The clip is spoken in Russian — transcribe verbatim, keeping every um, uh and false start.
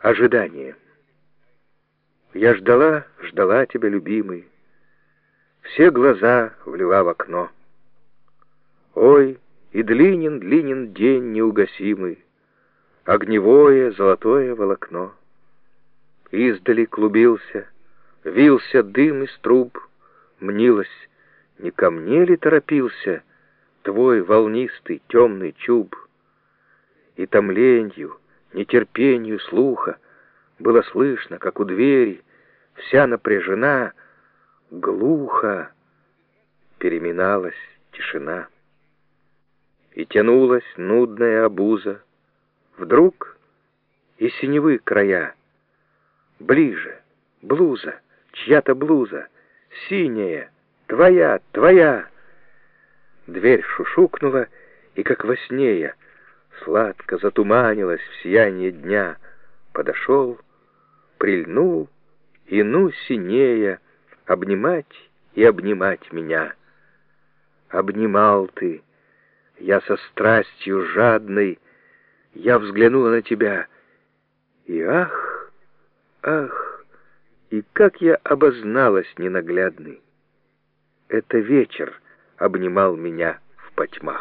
Ожидание. Я ждала, ждала тебя, любимый, все глаза влила в окно. Ой, и длинен, длинен день неугасимый, огневое золотое волокно. Издали клубился, вился дым из труб, мнилось, не ко мне ли торопился твой волнистый темный чуб? И томленью, нетерпению слуха было слышно, как у двери, вся напряжена, глухо переминалась тишина. И тянулась нудная обуза, вдруг и синевы края. Ближе, блуза, чья-то блуза, синяя, твоя, твоя. Дверь шушукнула, и, как во сне я, сладко затуманилась в сияние дня. Подошел, прильнул, и ну синея обнимать и обнимать меня. Обнимал ты, я со страстью жадной, я взглянула на тебя, и ах, ах, и как я обозналась ненаглядной. Это вечер обнимал меня в потьмах.